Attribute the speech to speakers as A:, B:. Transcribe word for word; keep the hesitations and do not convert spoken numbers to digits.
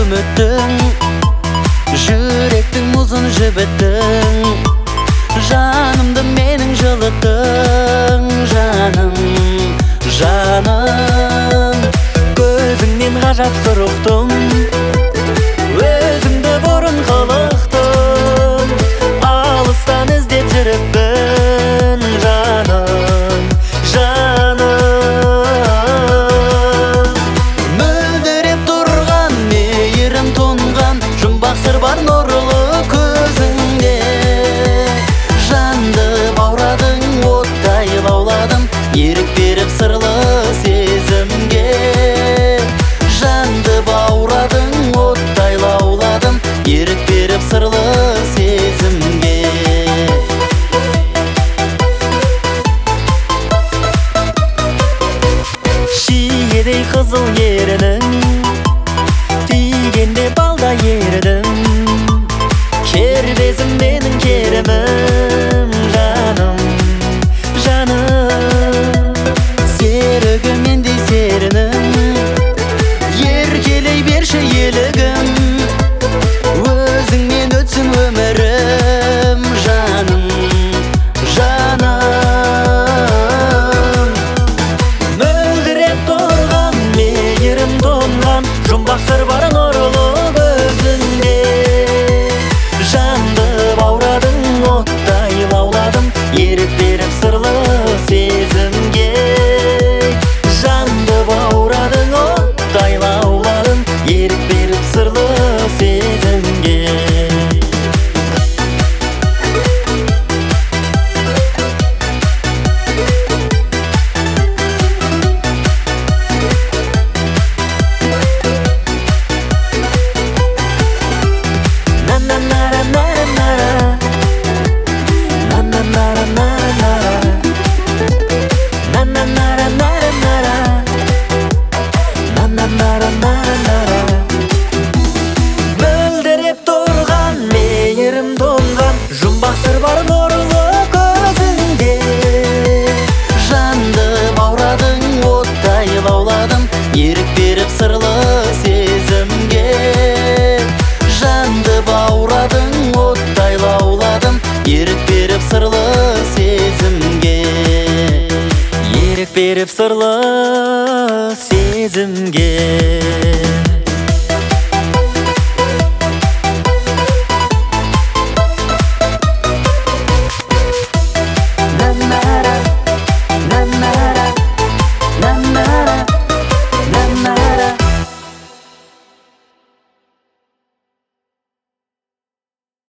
A: үміттің, жүректің мұзын жібіттің, жанымды менің жылыттың, жаным, жаным. Көзіңнен ғажап сұрықтым, өзімді бұрын қылықтым, алыстан іздеп жүріппін, жаным, жаным. Мөлдіреп тұрған, мейірім тұнған, жұмбақ сыр бар нұрлы көзіңде. Жанды баурадың, оттай лауладым, ерік беріп сырлы сезімге. Жанды баурадың, оттай лауладым, ерік беріп сырлы сезімге. Шиедей қызыл ерінің, тигенде балда ердің, кербезім менің керімім, жаным, жаным. Серігі мендей серінің, еркелей берші елігім, өзіңмен өтсін өмірім, жаным, жаным. Мөлдіреп тұрған, мейірім тұнған, жұмбақ сыр бар нұрлы көзіңде. Жанды баурадың, оттай лауладым, ерік беріп сырлы сезімге. Жанды баурадың, оттай лауладым, ерік беріп сырлы сезімге. Мөлдіреп тұрған, мейірім тұнған, жұмбақ сыр бар нұрлы көзіңде. Жанды баурадың, оттай лауладым, ерік беріп сырлы сезімге. Жанды баурадың, оттай лауладым, ерік беріп сырлы сезімге. Ерік беріп сырлы сезімге.